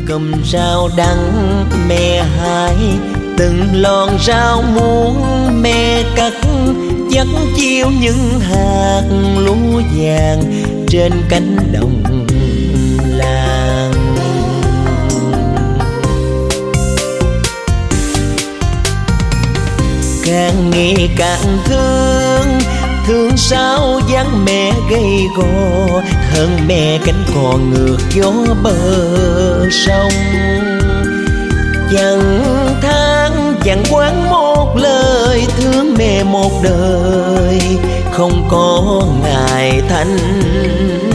cùm rau đắng mẹ hái, từng lon rau muống mẹ cắt, dắt chiêu những hạt lúa vàng trên cánh đồng làng. Càng nghĩ càng thương, thương sao dáng mẹ gầy gò, hơn mẹ cánh cò ngược gió bờ sông. Chẳng than chẳng quán một lời, thương mẹ một đời không có ngày thanh